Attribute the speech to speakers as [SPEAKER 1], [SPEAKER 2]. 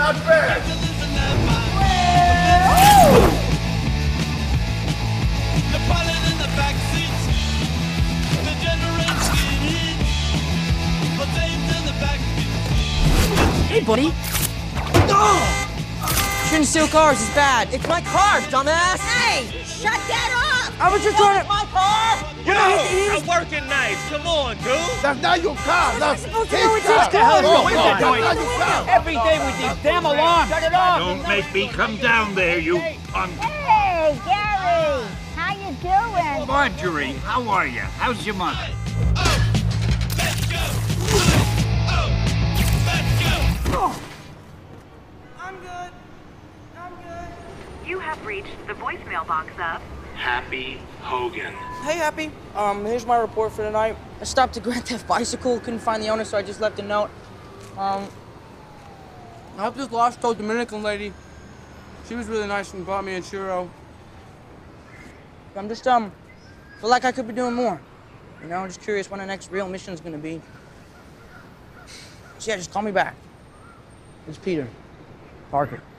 [SPEAKER 1] not fair.
[SPEAKER 2] Hey, buddy. Shouldn't steal cars. It's bad. It's my car, dumbass.
[SPEAKER 3] Hey, shut that off!
[SPEAKER 2] I was just trying to...
[SPEAKER 3] My car!
[SPEAKER 4] Yo, I'm working nights. Come on, dude.
[SPEAKER 1] That's not your car. That's his car.
[SPEAKER 2] What the hell
[SPEAKER 1] Oh,
[SPEAKER 2] is
[SPEAKER 1] God,
[SPEAKER 2] doing?
[SPEAKER 1] that's not your car.
[SPEAKER 2] Every day with these damn alarms. Shut it off.
[SPEAKER 5] Don't make me come down there, you punk.
[SPEAKER 6] Hey, Gary! How you doing?
[SPEAKER 5] Marjorie, how are you? How's your mother?
[SPEAKER 2] I'm good. I'm good.
[SPEAKER 7] You have reached the voicemail box of
[SPEAKER 4] Happy Hogan.
[SPEAKER 2] Hey, Happy. Here's my report for tonight. I stopped a Grand Theft bicycle, couldn't find the owner, so I just left a note. I hope this lost old Dominican lady. She was really nice and bought me a churro. I'm just, feel like I could be doing more. You know, just curious when the next real mission's gonna be. So yeah, just call me back. It's Peter Parker.